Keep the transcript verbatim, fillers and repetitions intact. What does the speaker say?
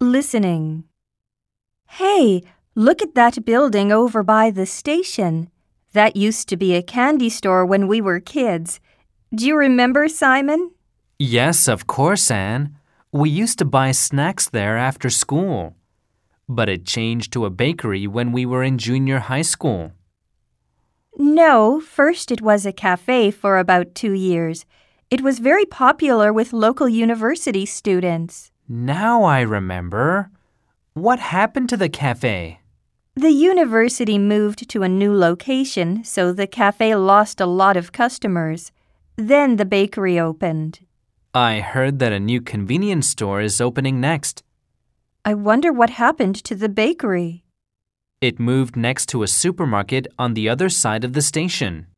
Listening. Hey, look at that building over by the station. That used to be a candy store when we were kids. Do you remember, Simon? Yes, of course, Anne. We used to buy snacks there after school. But it changed to a bakery when we were in junior high school. No, first it was a cafe for about two years. It was very popular with local university students. Now I remember. What happened to the cafe? The university moved to a new location, so the cafe lost a lot of customers. Then the bakery opened. I heard that a new convenience store is opening next. I wonder what happened to the bakery. It moved next to a supermarket on the other side of the station.